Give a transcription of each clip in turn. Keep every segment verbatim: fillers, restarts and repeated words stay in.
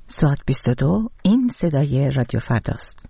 ساعت بیست و دو، این صدای رادیو فرداست.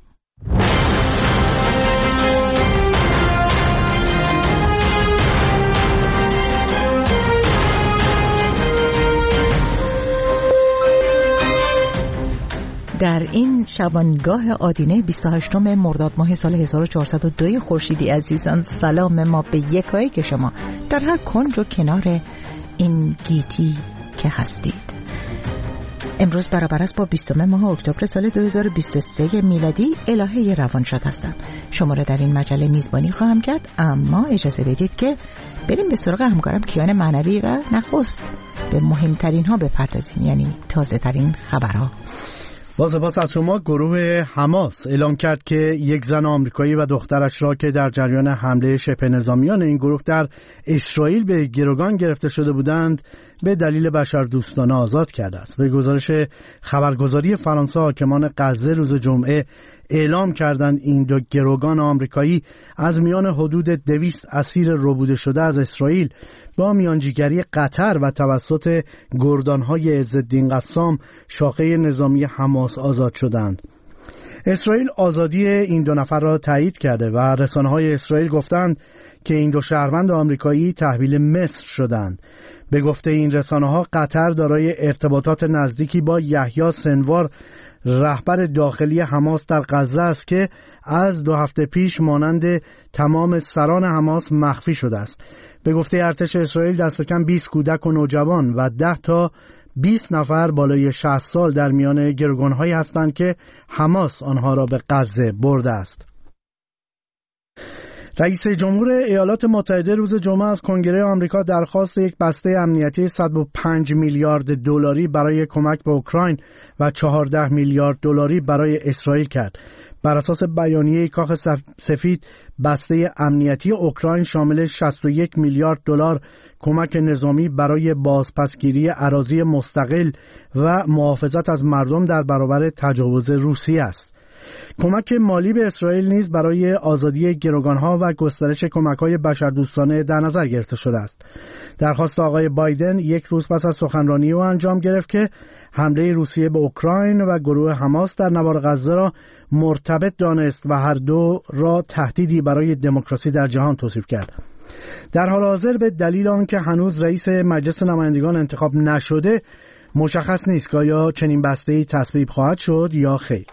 در این شبانگاه آدینه بیست و هشتم مرداد ماه سال هزار و چهارصد و دو خورشیدی عزیزان، سلام ما به یکایی که شما در هر کنج و کنار این گیتی که هستید. امروز برابر است با بیستم ماه اکتبر سال دو هزار و بیست و سه میلادی. الهه روانشاد هستم. شما را در این مجله میزبانی خواهم کرد، اما اجازه بدید که بریم به سراغ همکارم کیان معنوی و نخست به مهمترین ها بپردازیم، یعنی تازه ترین خبرها. با سپاس از شما. گروه حماس اعلام کرد که یک زن آمریکایی و دخترش را که در جریان حمله شبه نظامیان این گروه در اسرائیل به گروگان گرفته شده بودند به دلیل بشردوستانه آزاد کرده است. به گزارش خبرگزاری فرانسه، حاکمان غزه روز جمعه اعلام کردند این دو گروگان آمریکایی از میان حدود دویست اسیر ربوده شده از اسرائیل با میانجیگری قطر و توسط گردانهای عزالدین قسام شاخه نظامی حماس آزاد شدند. اسرائیل آزادی این دو نفر را تایید کرده و رسانه‌های اسرائیل گفتند که این دو شهروند آمریکایی تحویل مصر شدند. به گفته این رسانه‌ها، قطر دارای ارتباطات نزدیکی با یحیی سنوار، رهبر داخلی حماس در غزه است که از دو هفته پیش مانند تمام سران حماس مخفی شده است. به گفته ارتش اسرائیل دست کم بیست کودک و نوجوان و ده تا بیست نفر بالای شصت سال در میان گروگان‌هایی هستند که حماس آنها را به غزه برده است. رئیس جمهور ایالات متحده روز جمعه از کنگره آمریکا درخواست یک بسته امنیتی صد و پنج میلیارد دلاری برای کمک به اوکراین و چهارده میلیارد دلاری برای اسرائیل کرد. بر اساس بیانیه کاخ سفید، بسته امنیتی اوکراین شامل شصت و یک میلیارد دلار کمک نظامی برای بازپسگیری اراضی مستقل و محافظت از مردم در برابر تجاوز روسیه است. کمک مالی به اسرائیل نیز برای آزادی گروگانها و گسترش کمک‌های بشردوستانه در نظر گرفته شده است. درخواست آقای بایدن یک روز پس از سخنرانی او انجام گرفت که حمله روسیه به اوکراین و گروه حماس در نوار غزه را مرتبط دانست و هر دو را تهدیدی برای دموکراسی در جهان توصیف کرد. در حال حاضر به دلیل آنکه هنوز رئیس مجلس نمایندگان انتخاب نشده، مشخص نیست که آیا چنین بسته‌ای تصویب خواهد شد یا خیر.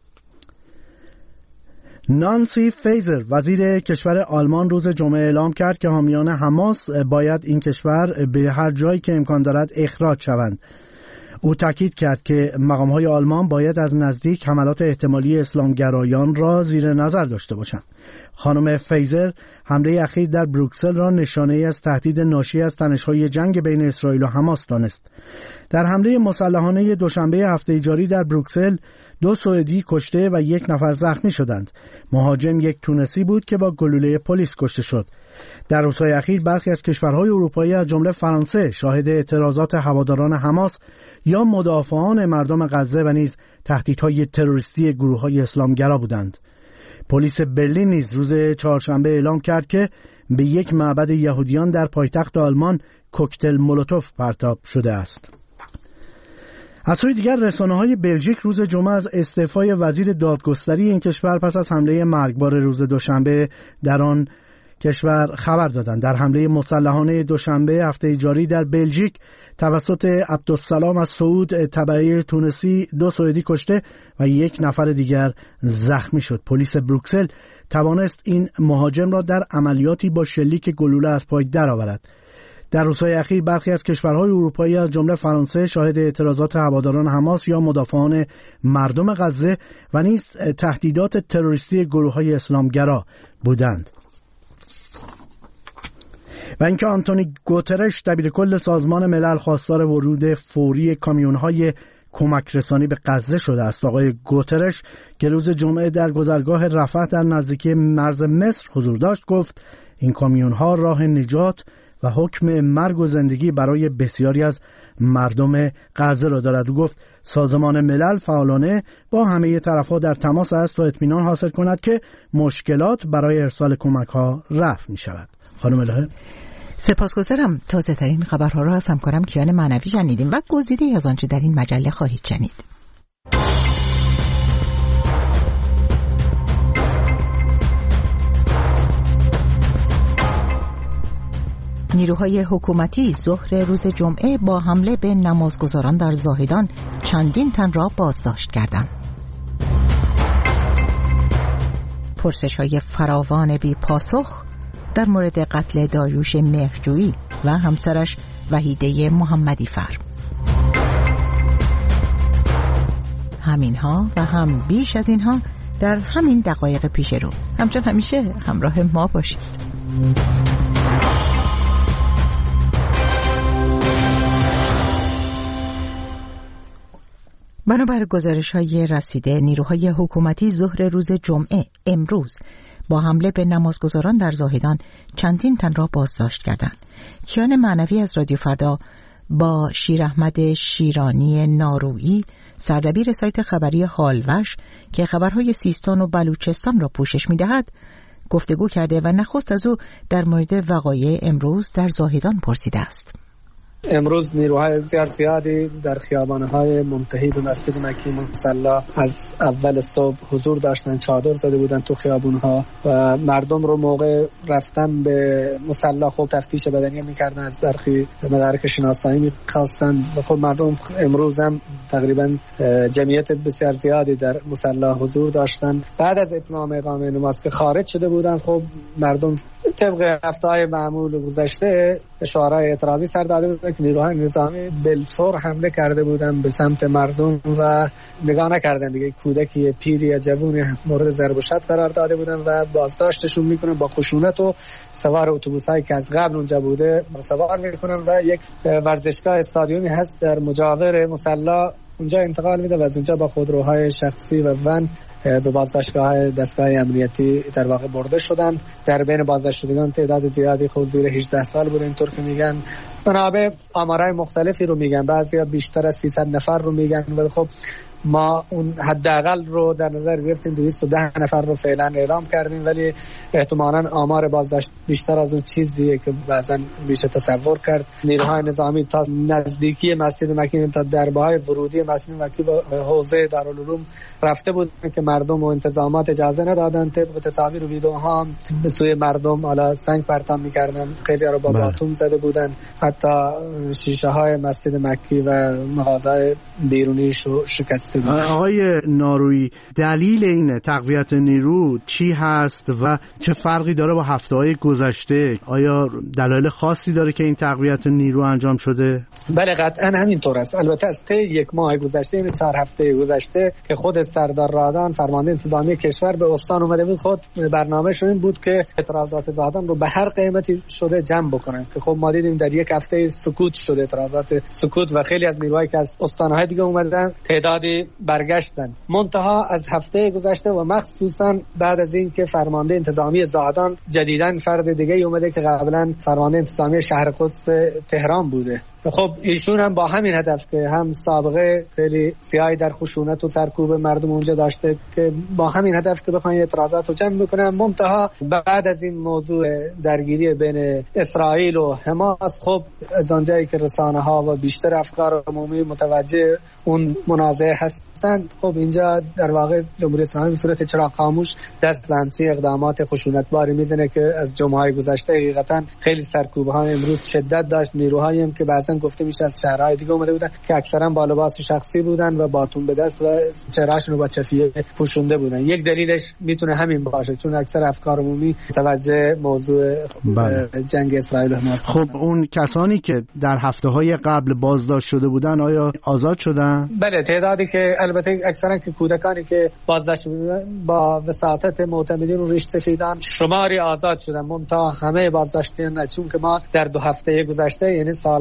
نانسی فیزر، وزیر کشور آلمان، روز جمعه اعلام کرد که حامیان حماس باید این کشور به هر جایی که امکان دارد اخراج شوند. او تاکید کرد که مقام‌های آلمان باید از نزدیک حملات احتمالی اسلامگرایان را زیر نظر داشته باشند. خانم فیزر حمله اخیر در بروکسل را نشانه‌ای از تهدید ناشی از تنش‌های جنگ بین اسرائیل و حماس دانست. در حمله مسلحانه دوشنبه هفته جاری در بروکسل دو سوئدی کشته و یک نفر زخمی شدند. مهاجم یک تونسی بود که با گلوله پلیس کشته شد. در روزهای اخیر برخی از کشورهای اروپایی از جمله فرانسه شاهد اعتراضات هواداران حماس یا مدافعان مردم غزه و نیز تهدیدهای تروریستی گروه‌های اسلامگرا بودند. پلیس برلین نیز روز چهارشنبه اعلام کرد که به یک معبد یهودیان در پایتخت آلمان کوکتل مولوتوف پرتاب شده است. از سوی دیگر رسانه‌های بلژیک روز جمعه از استعفای وزیر دادگستری این کشور پس از حمله مرگبار روز دوشنبه در آن کشور خبر دادند. در حمله مسلحانه دوشنبه هفته جاری در بلژیک توسط عبدالسلام از سعود تبعی تونسی دو سوئدی کشته و یک نفر دیگر زخمی شد. پلیس بروکسل توانست این مهاجم را در عملیاتی با شلیک گلوله از پای درآورد. در روزهای اخیر برخی از کشورهای اروپایی از جمله فرانسه شاهد اعتراضات هواداران حماس یا مدافعان مردم غزه و نیز تهدیدات تروریستی گروه‌های اسلامگرا بودند. و اینکه آنتونی گوترش دبیرکل سازمان ملل خواستار ورود فوری کامیون‌های کمک رسانی به غزه شده است. آقای گوترش که روز جمعه در گذرگاه رفح در نزدیکی مرز مصر حضور داشت گفت این کامیون‌ها راه نجات و حکم مرگ و زندگی برای بسیاری از مردم غزه را دارد. او گفت سازمان ملل فعالانه با همه طرف‌ها در تماس است تا اطمینان حاصل کند که مشکلات برای ارسال کمک‌ها رفع می‌شود. خانم الهه. سپاسگزارم. تازه ترین خبرها را از همکارم کیان معنوی شنیدیم و گزیده از آنچه در این مجله خواهید شنید. نیروهای حکومتی ظهر روز جمعه با حمله به نمازگزاران در زاهدان چندین تن را بازداشت کردند. پرسش‌های فراوان بی پاسخ در مورد قتل داریوش مهرجویی و همسرش وحیده محمدی فر. همینها و هم بیش از اینها در همین دقایق پیش رو. همچون همیشه همراه ما باشید. بنابر گزارش‌های رسیده، نیروهای حکومتی ظهر روز جمعه امروز با حمله به نمازگزاران در زاهدان چندین تن را بازداشت کردند. کیان معنوی از رادیو فردا با شیر احمد شیرانی نارویی، سردبیر سایت خبری حالوش که خبرهای سیستان و بلوچستان را پوشش می‌دهد، گفتگو کرده و نخست از او در مورد وقایع امروز در زاهدان پرسیده است. امروز نیروهای زیاد زیادی در خیابان‌های منتهی به مسجد مکی مصلی از اول صبح حضور داشتن، چادر زده بودن تو خیابان‌ها و مردم رو موقع رفتن به مصلی خب تفتیش بدنی می‌کردن، از درخی مدارک شناسایی می‌خواستن و خب مردم امروز هم تقریبا جمعیت بسیار زیادی در مصلی حضور داشتن. بعد از اتمام اقامه نماز که خارج شده بودن، خب مردم طبق هفته‌های معمول گذشته شعارهای اعتراضی سر داده بودن که نیروهای نظامی بالفور حمله کرده بودن به سمت مردم و نگاه نکردن دیگه، کودکی پیری یا جوونی مورد ضرب و شتم قرار داده بودن و بازداشتشون میکنن با خشونت و سوار اتوبوسایی که از قبل اونجا بوده سوار میکنن و یک ورزشگاه استادیومی هست در مجاور مصلی اونجا انتقال میده و از اونجا با خودروهای شخصی و ون به بازداشتگاه دستگاه امنیتی در واقع برده شدن. در بین بازداشت شدگان تعداد زیادی خود زیر هجده سال بود، اینطور که میگن. منابع آمارهای مختلفی رو میگن، بعضیا بیشتر از سیصد نفر رو میگن، ولی خب ما اون حداقل رو در نظر گرفتیم، دویست و ده نفر رو فعلا اعلام کردیم، ولی احتمالاً آمار بازداشت بیشتر از اون چیزیه که بعضا میشه تصور کرد. نیروهای نظامی تا نزدیکی مسجد مکی، تا دربه‌های ورودی مسجد مکی و حوزه دارالعلوم رفته بود که مردم و انتظامات اجازه ندادن. طبق تصاویر و ویدیوها به سوی مردم حالا سنگ پرتاب می‌کردن، خیلی رو با باتوم زده بودن، حتی شیشه های مسجد مکی و مغازه بیرونیش رو شکست. آقای نارویی، دلیل این تقویت نیرو چی هست و چه فرقی داره با هفته‌های گذشته؟ آیا دلایل خاصی داره که این تقویت نیرو انجام شده؟ بله قطعا همینطور است. البته از طی یک ماه گذشته، این چهار هفته گذشته که خود سردار رادان فرمانده انتظامی کشور به استان اومده بود، خود برنامه‌ش این بود که اعتراضات زادان رو به هر قیمتی شده جمع بکنن، که خب ما دیدیم در یک هفته سکوت شده، اعتراضات سکوت و خیلی از نیروهایی که از استان‌های دیگه اومدن تعدادی برگشتن. منتها از هفته گذشته و مخصوصا بعد از این که فرمانده انتظامی زادان جدیداً فرد دیگه اومده که قبلا فرمانده انتظامی شهر قدس تهران بوده، خب ایشون هم با همین هدف که هم سابقه خیلی سیاهی در خشونت و سرکوب مردم اونجا داشته، که با همین هدف که بخواین اعتراضات رو جمع بکنن. منتها بعد از این موضوع درگیری بین اسرائیل و حماس، خب از آنجایی که رسانه ها و بیشتر افکار عمومی متوجه اون منازعه هستند، خب اینجا در واقع جمهوری اسلامی به صورت چراغ خاموش دست به همچین اقدامات خشونتباری میزنه که از جمعه‌های گذشته حقیقتا خیلی سرکوب‌ها امروز شدت داشت. نیروهایی هم که بعضا گفته میشه از شهرهای دیگه اومده بودن که اکثرا با لباس شخصی بودن و باتون به دست و چهرهشون رو با چفیه پوشونده بودن. یک دلیلش میتونه همین باشه، چون اکثر افکار عمومی متوجه موضوع بله. جنگ اسرائیل و حماس. خب اون کسانی که در هفته‌های قبل بازداشت شده بودن آیا آزاد شدن؟ بله، تعدادی که البته اکثرا که کودکانی که بازداشت بودن با وساطت معتمدین و ریش سفیدان شماری آزاد شدن، منتها همه بازداشتیان نه، چون که ما در دو هفته گذشته یعنی سالگرد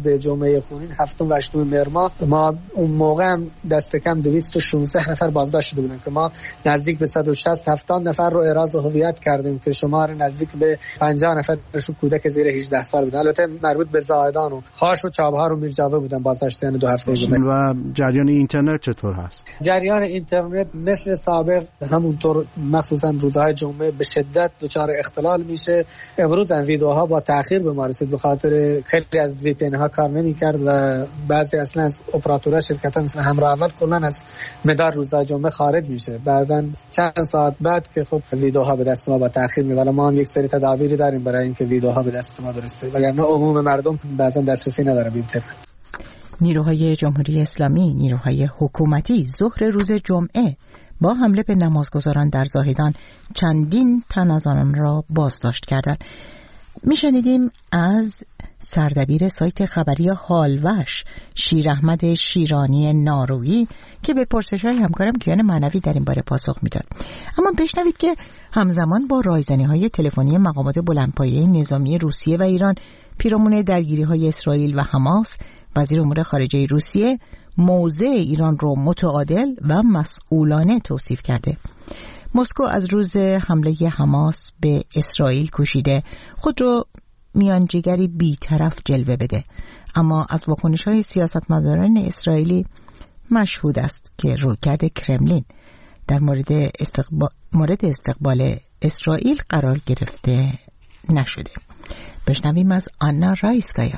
به جمعه خونین هفتم و هشتم مهر ماه ما اون موقع هم دست کم دویست و شانزده نفر بازداشت شده بودن که ما نزدیک به صد و شصت هفتاد نفر رو احراز هویت کردیم که شمار نزدیک به پنجاه نفرشون کودک زیر هجده سال بودن. البته مربوط به زاهدان و خاش و چابهار و میرجاوه بودن بازداشتیان دو هفته بودن. و جریان اینترنت چطور هست؟ جریان اینترنت مثل سابق همونطور مخصوصا روزهای جمعه به شدت دچار اختلال میشه. امروز هم ویدیوها با تاخیر به ما رسید به خاطر خیلی از وی پی ان ها کار نمی‌کرد و بعضی اصلا از اپراتورها شرکت‌ها مثل همراه اول کلا از مدار روزهای جمعه خارج میشه. بعداً چند ساعت بعد که خب ویدیوها به دست ما با تاخیر میاد. ما هم یک سری تدابیری داریم برای اینکه ویدیوها به دست ما برسه، وگرنه عموم مردم بعضا دسترسی نداره به اینترنت. نیروهای جمهوری اسلامی، نیروهای حکومتی ظهر روز جمعه با حمله به نمازگزاران در زاهدان چندین تن از آنان را بازداشت کردند. میشنیدیم از سردبیر سایت خبری حالوش شیر احمد شیرانی نارویی که به پرسش‌های همکارم کیان معنوی در این باره پاسخ میداد. اما بشنوید که همزمان با رایزنی‌های تلفنی مقامات بلندپایه نظامی روسیه و ایران پیرامون درگیری‌های اسرائیل و حماس، وزیر امور خارجه روسیه موضع ایران رو متعادل و مسئولانه توصیف کرده. مسکو از روز حمله حماس به اسرائیل کوشیده خود رو میانجیگری بی‌طرف جلوه بده، اما از واکنش‌های سیاستمداران اسرائیلی مشهود است که رویکرد کرملین در مورد استقبال, مورد استقبال اسرائیل قرار گرفته نشده. بشنویم از آنا رایسکایا.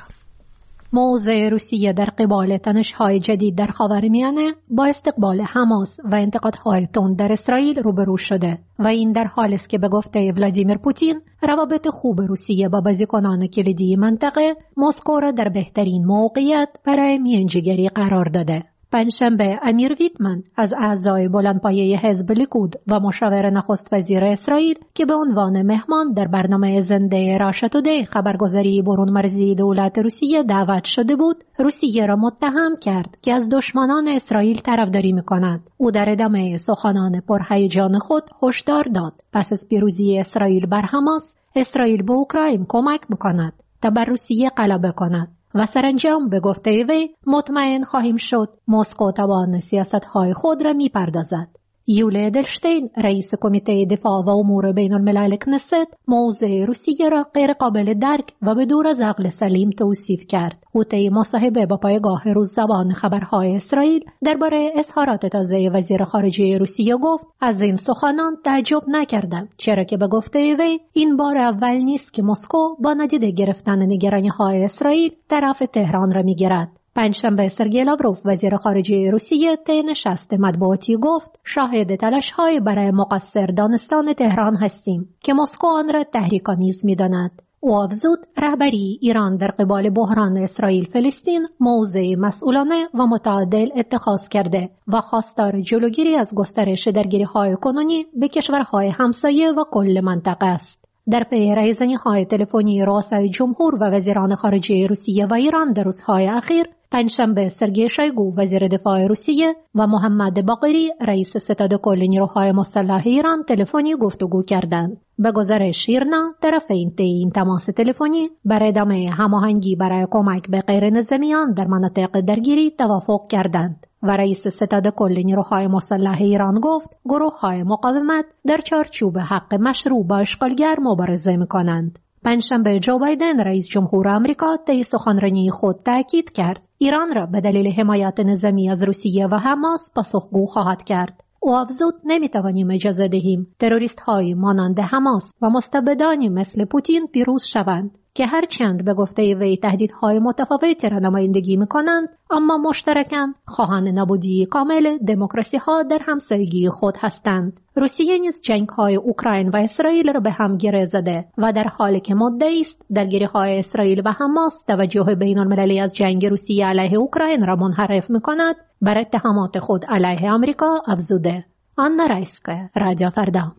موضع روسیه در قبال تنش‌های جدید در خاورمیانه با استقبال حماس و انتقادهای تند در اسرائیل روبرو شده و این در حالی است که به گفته ولادیمیر پوتین روابط خوب روسیه با بازیکنان کلیدی منطقه مسکو را در بهترین موقعیت برای میانجیگری قرار داده. پنجشنبه امیر ویتمن از اعضای بلندپایه حزب لیکود و مشاور نخست وزیر اسرائیل که به عنوان مهمان در برنامه زنده راشا تودی خبرگزاری برون مرزی دولت روسیه دعوت شده بود، روسیه را متهم کرد که از دشمنان اسرائیل طرفداری می‌کند. او در ادامه سخنان پرهیجان خود هشدار داد پس از پیروزی اسرائیل بر حماس، اسرائیل به اوکراین کمک می‌کند تا بر روسیه غلبه کند و سرانجام به گفته وی مطمئن خواهیم شد مسکو توان سیاست‌های خود را می‌پردازد. یولیا ادلشتین رئیس کمیته دفاع و امور بین الملل کنست موضع روسیه را غیر قابل درک و به دور از عقل سلیم توصیف کرد. او طی مصاحبه با پایگاه روززبان خبرهای اسرائیل درباره اظهارات تازه وزیر خارجه روسیه گفت از این سخنان تعجب نکردم، چرا که به گفته وی این بار اول نیست که مسکو با نادیده گرفتن نگرانی‌های اسرائیل طرف تهران را می‌گیرد. پنجشنبه سرگئی لاوروف وزیر خارجه روسیه طی نشست مطبوعاتی گفت شاهد تلاش‌های برای مقصر دانستان تهران هستیم که مسکو آن را تحریک‌آمیز می‌داند. او افزود رهبری ایران در قبال بحران اسرائیل فلسطین موضع مسئولانه و متعادل اتخاذ کرده و خواستار جلوگیری از گسترش درگیری‌های کنونی به کشورهای همسایه و کل منطقه است. در پی رایزنی‌های تلفنی رؤسای جمهور و وزیران خارجه روسیه و ایران در روزهای اخیر، پنجشنبه سرگئی شویگو وزیر دفاع روسیه و محمد باقری رئیس ستاد کل نیروهای مسلح ایران تلفنی گفتگو کردند. به گزارش ایرنا، طرفین طی این تماس تلفنی بر ادامه هماهنگی برای کمک به غیرنظامیان در مناطق درگیری توافق کردند و رئیس ستاد کل نیروهای مسلح ایران گفت گروه‌های مقاومت در چارچوب حق مشروع با اشغالگر مبارزه می‌کنند. پنجشنبه جو بایدن رئیس جمهور آمریکا طی سخنرانی خود تاکید کرد ایران را به دلیل حمایت نظامی از روسیه و حماس پاسخگو خواهد کرد. او افزود نمیتوانیم اجازه دهیم تروریست های مانند حماس و مستبدانی مثل پوتین پیروز شوند که هرچند به گفته وی تهدیدهای متفاوتی را نمایندگی میکنند اما مشترکاً خواهان نابودی کامل دموکراسی ها در همسایگی خود هستند. روسیه نیز جنگ های اوکراین و اسرائیل را به هم گره زده و در حالی که مدعی است درگیری های اسرائیل و حماس توجه بین المللی از جنگ روسیه علیه اوکراین را منحرف میکند، بر اتهامات خود علیه آمریکا افزوده. آنا رایسکایا، رادیو فردا.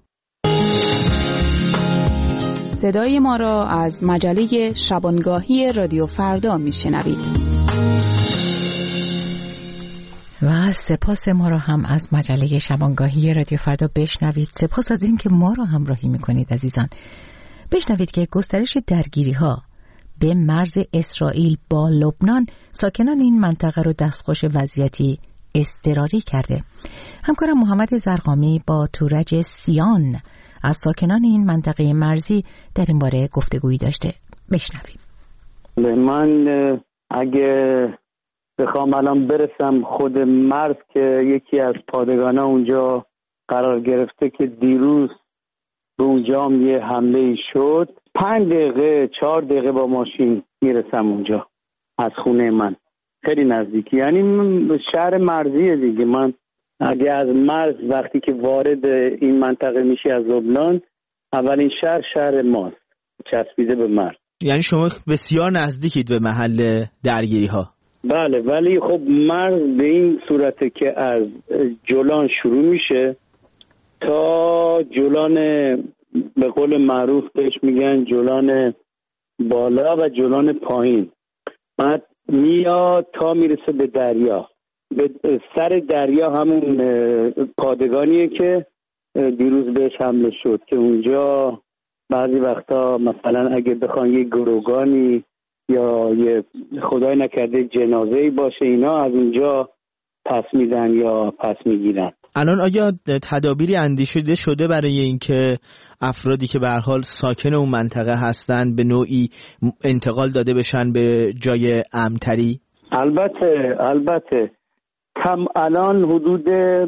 صدای ما را از مجله شبانگاهی رادیو فردا میشنوید. و سپاس ما را هم از مجله شبانگاهی رادیو فردا بشنوید. سپاس از این که ما را همراهی میکنید عزیزان. بشنوید که گسترش درگیری ها به مرز اسرائیل با لبنان ساکنان این منطقه رو دستخوش وضعیتی اضطراری کرده. همکارم محمد زرقامی با تورج سیان از ساکنان این منطقه مرزی در این باره گفتگویی داشته. بشنویم. من اگه بخوام الان برسم خود مرز که یکی از پادگان اونجا قرار گرفته که دیروز به اونجا یه حمله شد، پنج دقیقه چهار دقیقه با ماشین میرسم اونجا از خونه من، خیلی نزدیکی. یعنی شهر مرزیه دیگه. من اگه از مرز وقتی که وارد این منطقه میشی از لبنان، اولین شهر شهر ماست، چسبیده به مرز. یعنی شما بسیار نزدیکید به محل درگیری ها. بله، ولی خب مرز به این صورته که از جولان شروع میشه تا جولان، به قول معروف بهش میگن جولان بالا و جولان پایین، بعد میاد تا میرسه به دریا. به سر دریا همون پادگانیه که دیروز بهش حمله شد که اونجا بعضی وقتا مثلا اگه بخوان یه گروگانی یا یه خدای نکرده جنازه‌ای باشه، اینا از اونجا پس میدن یا پس میگیرن. الان آیا تدابیری اندیشیده شده برای اینکه افرادی که به هر حال ساکن اون منطقه هستن به نوعی انتقال داده بشن به جای امن‌تری؟ البته البته کم الان حدود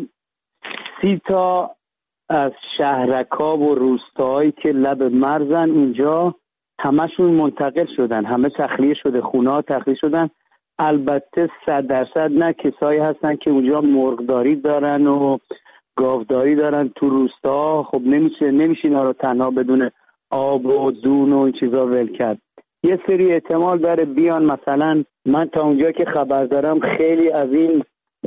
سی تا از شهرک‌ها و روستاهایی که لب مرزن اونجا همشون منتقل شدن، همه تخلیه شده، خونه‌ها تخلیه شدن. البته صد درصد نه کسایی هستن که اونجا مرغداری دارن و گاوداری دارن تو روستا. خب نمیشه نمیشه اینا رو تنها بدون آب و دون و این چیزا ول کرد. یه سری احتمال داره بیان، مثلا من تا اونجا که خبر دارم خیلی از این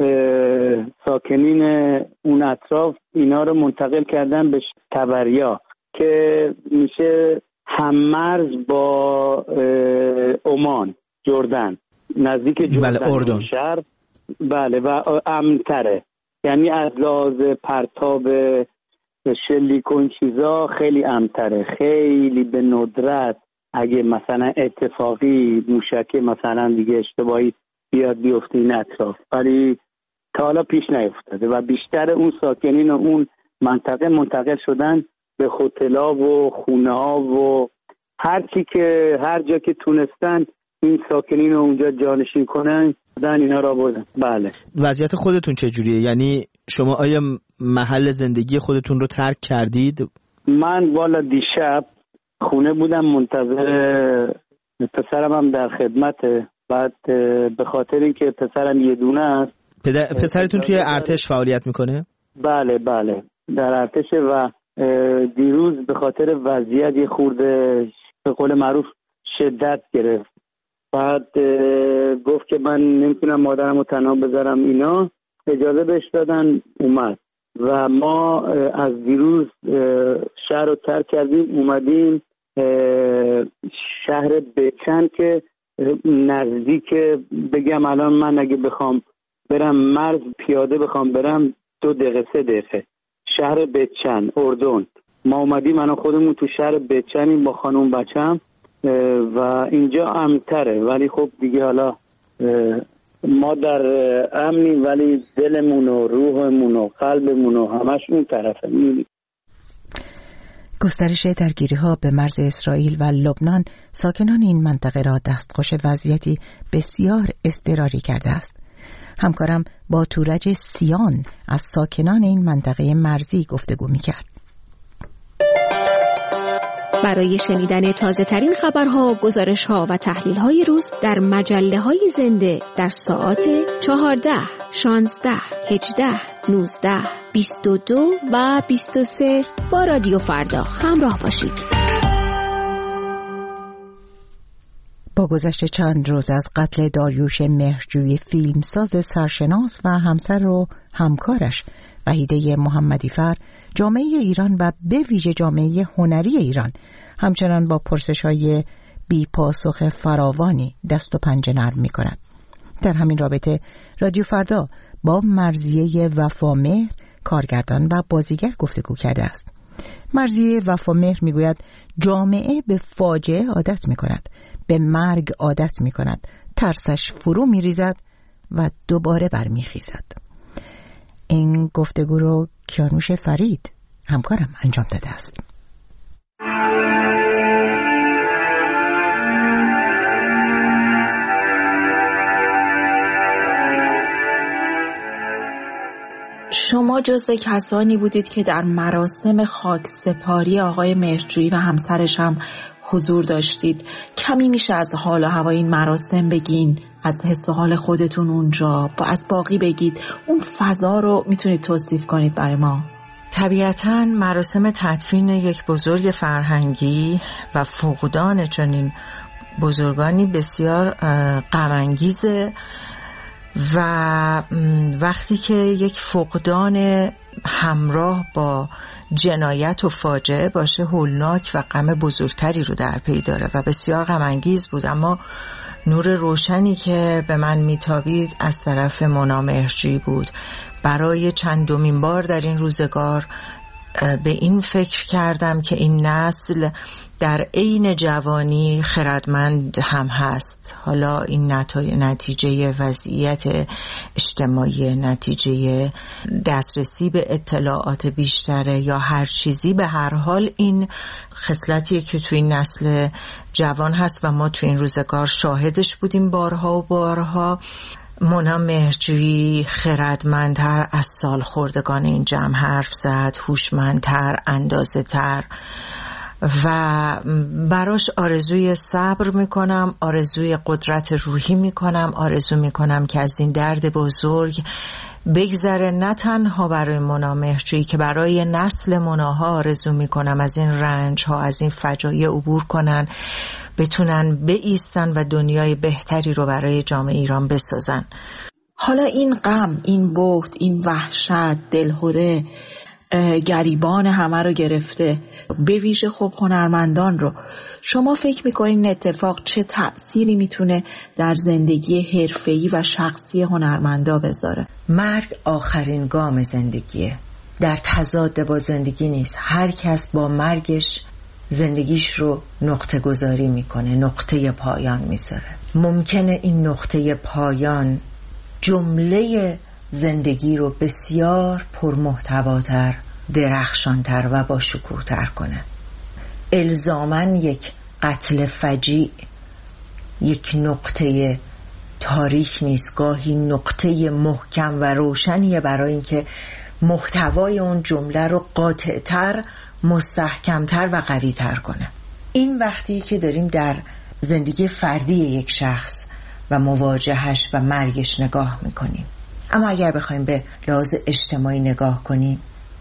ساکنین اون اطراف اینا رو منتقل کردن به تبریا که میشه هممرز با عمان، جردن، نزدیک جردن، بله، اردن شهر. بله، و امن‌تره. یعنی از لحاظ پرتاب شلیک و این چیزا خیلی امن‌تره. خیلی به ندرت اگه مثلا اتفاقی موشک مثلا دیگه اشتباهی بیاد بیفته این اطراف، ولی تا حالا پیش نیفتاده و بیشتر اون ساکنین و اون منطقه منتقل شدن به هتل‌ها و خونه‌ها و هر چی که هر جا که تونستن این ساکنین رو اونجا جانشین کنن دن اینا را بردن. بله. وضعیت خودتون چجوریه؟ یعنی شما آیا محل زندگی خودتون رو ترک کردید؟ من والا دیشب خونه بودم منتظر پسرم، هم در خدمته. بعد به خاطر اینکه پسرم یه دونه است. پدر پسرتون توی ارتش فعالیت میکنه؟ بله بله در ارتشه و دیروز به خاطر وضعیت یه خورده به قول معروف شدت گرفت. بعد گفت که من نمیتونم مادرم رو تنها بذارم، اینا اجازه بهش دادن اومد و ما از دیروز شهر رو ترک کردیم، اومدیم شهر بچن که نزدیک، بگم الان من اگه بخوام برم مرز پیاده بخوام برم دو دقیقه سه دقیقه، شهر بچن اردن. ما اومدیم الان خودمون تو شهر بچنیم با خانوم بچم و اینجا امن‌تره، ولی خب دیگه حالا ما در امنیم ولی دلمون و روحمون و قلبمون و همش اون طرفه. گسترش درگیری‌ها به مرز اسرائیل و لبنان ساکنان این منطقه را دستخوش وضعیتی بسیار اضطراری کرده است. همکارم با تورج سیان از ساکنان این منطقه مرزی گفتگو می‌کرد. برای شنیدن تازه ترین خبرها، گزارش‌ها و تحلیل‌های روز در مجله‌های زنده در ساعات چهارده، شانزده، هجده، نوزده، بیست و دو و بیست و سه با رادیو فردا همراه باشید. با گذشت چند روز از قتل داریوش مهرجویی فیلمساز سرشناس و همسر و همکارش وحیده محمدیفر، جامعه ایران و به ویژه جامعه هنری ایران همچنان با پرسش‌های بی پاسخ فراوانی دست و پنجه نرم می‌کند. در همین رابطه رادیو فردا با مرضیه وفامهر، کارگردان و بازیگر گفتگو کرده است. مرضیه وفامهر میگوید جامعه به فاجعه عادت می‌کند، به مرگ عادت می کند. ترسش فرو می ریزد و دوباره برمی خیزد. این گفتگو رو کیانوش فرید همکارم انجام داده است. شما جزو کسانی بودید که در مراسم خاکسپاری آقای مهرجویی و همسرش هم حضور داشتید. کمی میشه از حال و هوای این مراسم بگین، از حس و حال خودتون اونجا، با از باقی بگید، اون فضا رو میتونید توصیف کنید برای ما؟ طبیعتاً مراسم تدفین یک بزرگ فرهنگی و فقدان چنین بزرگانی بسیار غم انگیزه و وقتی که یک فقدان همراه با جنایت و فاجعه باشه هولناک و غم بزرگتری رو در پی داره و بسیار غم انگیز بود. اما نور روشنی که به من میتابید از طرف مونا مهرجویی بود. برای چندمین بار در این روزگار به این فکر کردم که این نسل در عین جوانی خردمند هم هست. حالا این نتیجه وضعیت اجتماعی، نتیجه دسترسی به اطلاعات بیشتره یا هر چیزی، به هر حال این خصلتیه که توی این نسل جوان هست و ما توی این روزگار شاهدش بودیم بارها و بارها. مونا مهرجویی خردمندتر از سالخوردگان این جمع حرف زد، هوشمندتر، اندازه‌تر و براش آرزوی صبر میکنم، آرزوی قدرت روحی میکنم، آرزو میکنم که از این درد بزرگ بگذره، نه تنها برای مونا مهرجویی که برای نسل مناها آرزو میکنم از این رنج ها، از این فجایع عبور کنن، بتونن بایستن و دنیای بهتری رو برای جامعه ایران بسازن. حالا این غم، این بهت، این وحشت، دلهره گریبان همه رو گرفته، به ویژه خب هنرمندان رو. شما فکر میکنین این اتفاق چه تأثیری میتونه در زندگی حرفه‌ای و شخصی هنرمندا بذاره؟ مرگ آخرین گام زندگیه، در تضاد با زندگی نیست. هر کس با مرگش زندگیش رو نقطه گذاری میکنه، نقطه پایان میذاره. ممکنه این نقطه پایان جمله زندگی رو بسیار پرمحتواتر، درخشانتر و با شکوه‌تر کنه. الزاماً یک قتل فجیع یک نقطه تاریخ نیست، گاهی نقطه محکم و روشنیه برای اینکه محتوای اون جمله رو قاطع‌تر، مستحکمتر و قوی‌تر کنه. این وقتی که داریم در زندگی فردی یک شخص و مواجهش و مرگش نگاه میکنیم. اما اگر بخوایم به لحاظ اجتماعی نگاه کنیم،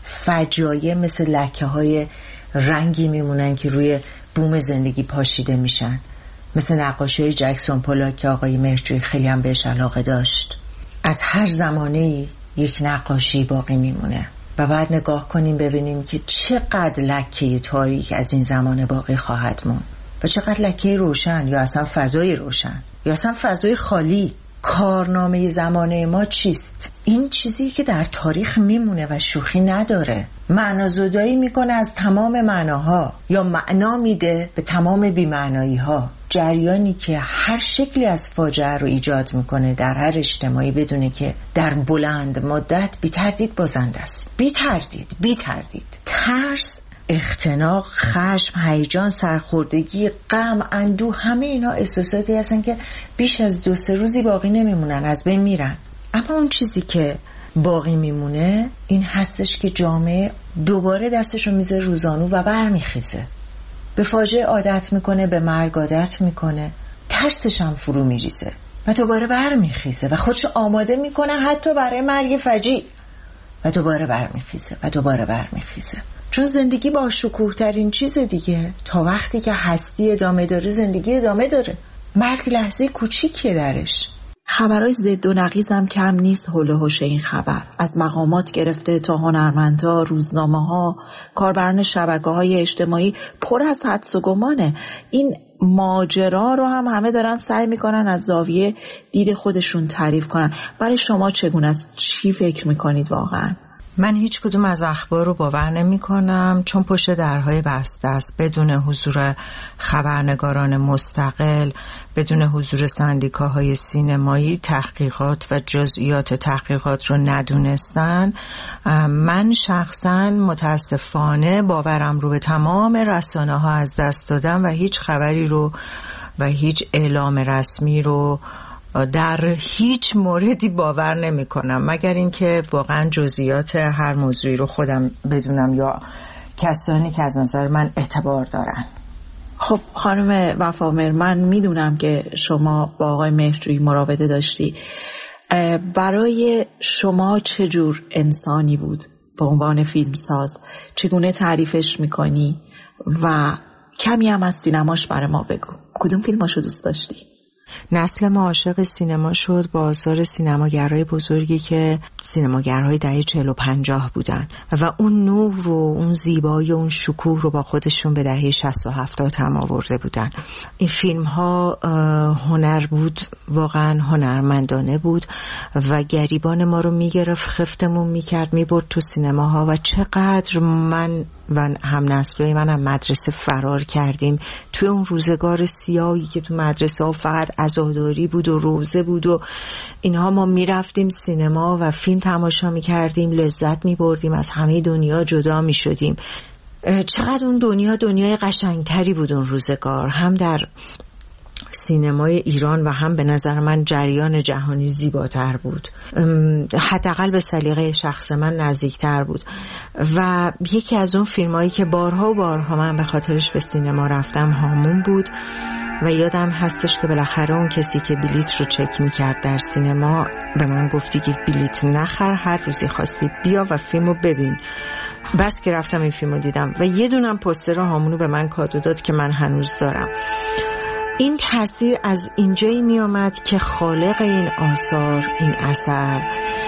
فجایع مثل لکه های رنگی میمونن که روی بوم زندگی پاشیده میشن، مثل نقاشی های جکسون پولاک که آقای مهرجویی خیلی هم بهش علاقه داشت. از هر زمانه یک نقاشی باقی میمونه و بعد نگاه کنیم ببینیم که چقدر لکه تاریک از این زمانه باقی خواهد موند و چقدر لکه روشن یا اصلا فضای روشن یا اصلا فضای خالی. کارنامه زمانه ما چیست؟ این چیزی که در تاریخ میمونه و شوخی نداره، معنازدایی میکنه از تمام معناها یا معنا میده به تمام بی‌معنایی ها. جریانی که هر شکلی از فاجعه رو ایجاد میکنه در هر اجتماعی بدونه که در بلند مدت بی تردید بازنده است. بی تردید بی تردید ترس، اختناق، خشم، هیجان، سرخوردگی، غم، اندوه، همه اینا احساساتی هستن که بیش از دو سه روزی باقی نمیمونن، از بین میرن. اما اون چیزی که باقی میمونه این هستش که جامعه دوباره دستش رو میذاره روزانو و برمیخیزه، به فاجعه عادت میکنه، به مرگ عادت میکنه، ترسش هم فرو میریزه و دوباره برمیخیزه و خودشو آماده میکنه حتی برای مرگ فجیع و دوباره برمیخیزه و دوباره برمیخیزه. چون زندگی با شکوه ترین چیز دیگه. تا وقتی که هستی ادامه داره زندگی ادامه داره. مرگ لحظه کوچیکیه درش. خبرهای ضد و نقیض هم کم نیست حول و حوش این خبر، از مقامات گرفته تا هنرمندا، روزنامه‌ها، کاربران شبکه‌های اجتماعی پر از حدس و گمانه. این ماجرا رو هم همه دارن سعی میکنن از زاویه دید خودشون تعریف کنن. برای شما چگونه است؟ چی فکر میکنید واقعا؟ من هیچ کدوم از اخبار رو باور نمی کنم، چون پشت درهای بسته است، بدون حضور خبرنگاران مستقل، بدون حضور سندیکاهای سینمایی تحقیقات و جزئیات تحقیقات رو ندونستن. من شخصا متاسفانه باورم رو به تمام رسانه ها از دست دادم و هیچ خبری رو و هیچ اعلام رسمی رو در هیچ موردی باور نمی کنم، مگر اینکه واقعا جزئیات هر موضوعی رو خودم بدونم یا کسانی که از نظر من اعتبار دارن. خب خانم وفامر، من میدونم که شما با آقای مهرجویی مراوده داشتی. برای شما چه جور انسانی بود به عنوان فیلمساز؟ چگونه تعریفش میکنی؟ و کمی هم از سینماش برای ما بگو. کدوم فیلماشو دوست داشتی؟ نسل ما عاشق سینما شد با آثار سینماگرای بزرگی که سینماگرهای دهه چهل و پنجاه بودن و اون نور رو، اون زیبایی و اون شکوه رو با خودشون به دهه شصت و هفتاد هم آورده بودن. این فیلم ها هنر بود، واقعا هنرمندانه بود و گریبان ما رو میگرفت، خفتمون میکرد، میبرد تو سینماها. و چقدر من و هم نسلای من هم مدرسه فرار کردیم توی اون روزگار سیاهی که تو مدرسه ها فقط عزاداری بود و روزه بود و اینها. ما میرفتیم سینما و فیلم تماشا میکردیم، لذت میبردیم، از همه دنیا جدا میشدیم. چقدر اون دنیا دنیای قشنگتری بود اون روزگار، هم در سینمای ایران و هم به نظر من جریان جهانی زیباتر بود، حداقل به سلیقه شخص من نزدیکتر بود. و یکی از اون فیلمایی که بارها و بارها من به خاطرش به سینما رفتم هامون بود و یادم هستش که بالاخره اون کسی که بلیت رو چک میکرد در سینما به من گفتی که بلیت نخر، هر روزی خواستی بیا و فیلم رو ببین. بس که رفتم این فیلم رو دیدم و یه دونم پوستر هامونو به من کادو داد که من هنوز دارم. این تاثیر از اینجایی می آمد که خالق این آثار، این اثر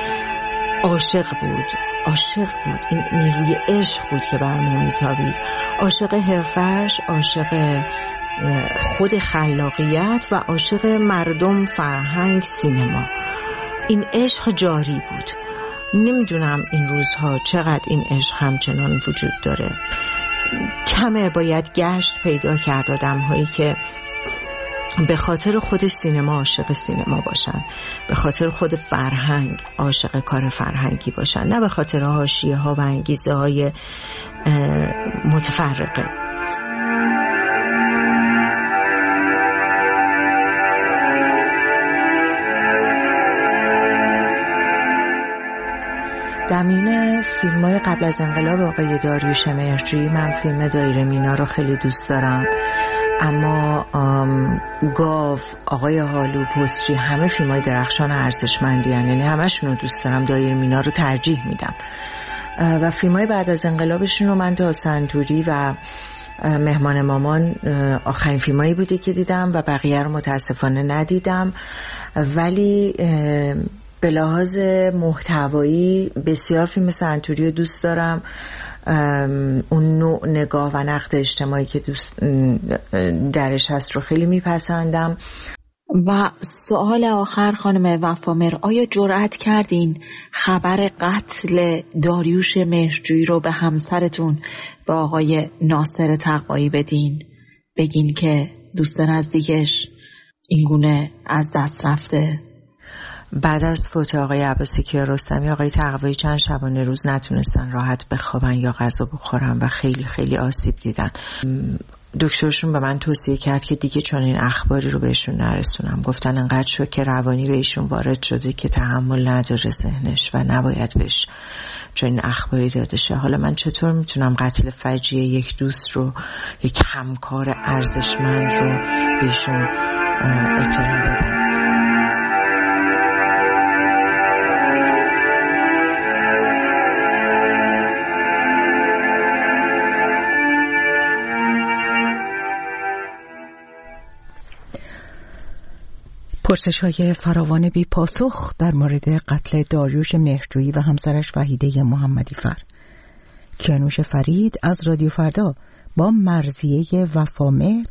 عاشق بود، عاشق بود. این نیروی عشق بود که برمون میتابید، عاشق حرفش، عاشق خود خلاقیت و عاشق مردم، فرهنگ، سینما. این عشق جاری بود. نمیدونم این روزها چقدر این عشق همچنان وجود داره. کمه باید گشت پیدا کرد آدم هایی که به خاطر خود سینما عاشق سینما باشن، به خاطر خود فرهنگ عاشق کار فرهنگی باشن، نه به خاطر حاشیه ها و انگیزه های متفرقه. در میون فیلم های قبل از انقلاب آقای داریوش مهرجویی من فیلم دایره مینا رو خیلی دوست دارم، اما گاو، آقای هالو، پستچی، همه فیلم های درخشان ارزشمندی هن. یعنی همشون رو دوست دارم، دایره مینا رو ترجیح میدم. و فیلم های بعد از انقلابشون رو من تا سنتوری و مهمان مامان آخرین فیلم هایی بوده که دیدم و بقیه رو متاسفانه ندیدم. ولی به لحاظ محتوایی بسیار فیلم سنتوری رو دوست دارم. اون نوع نگاه و نقد اجتماعی که دوست درش هست رو خیلی میپسندم. و سوال آخر خانم وفامر، آیا جرأت کردین خبر قتل داریوش مهرجویی رو به همسرتون، به آقای ناصر تقوایی بدین، بگین که دوست نزدیکش اینگونه از دست رفته؟ بعد از فوت آقای عباسی کیارستمی، آقای تقوایی چند شبانه روز نتونستن راحت بخوابن یا غذا بخورن و خیلی خیلی آسیب دیدن. دکترشون به من توصیه کرد که دیگه چون این اخباری رو بهشون نرسونم. گفتن انقدر شوک روانی بهشون وارد شده که تحمل نداره ذهنش و نباید بهش چون این اخباری داده شه. حالا من چطور میتونم قتل فجیع یک دوست رو، یک همکار ارزشمند رو بهشون اطلاع بدم؟ پرسش‌های فراوان بی پاسخ در مورد قتل داریوش مهرجویی و همسرش وحیده محمدی فر. کیانوش فرید از رادیو فردا با مرضیه وفامر،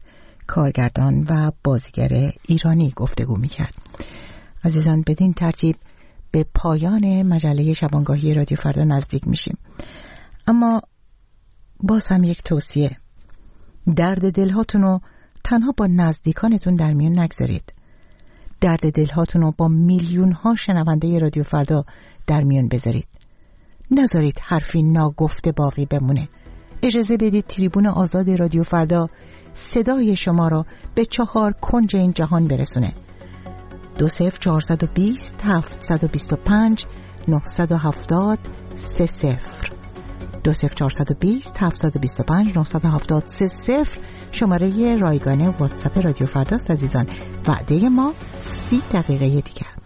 کارگردان و بازیگر ایرانی گفتگو می‌کرد. عزیزان، بدین ترتیب به پایان مجله شبانگاهی رادیو فردا نزدیک میشیم. اما باز هم یک توصیه: درد دلهاتون رو تنها با نزدیکانتون در میون نگذارید. درد دلهاتون رو با میلیون ها شنونده رادیو فردا در میون بذارید. نذارید حرفی ناگفته باقی بمونه. اجازه بدید تریبون آزاد رادیو فردا صدای شما رو به چهار کنج این جهان برسونه. دو صفر چهارصد و بیست هفتصد و بیست و پنج نهصد و هفتاد سه صفر دو صفر چهارصد و بیست هفتصد و بیست و پنج نهصد و هفتاد سه صفر شماره رایگان واتساپ رادیو فرداست. عزیزان، وعده ما سی دقیقه دیگه.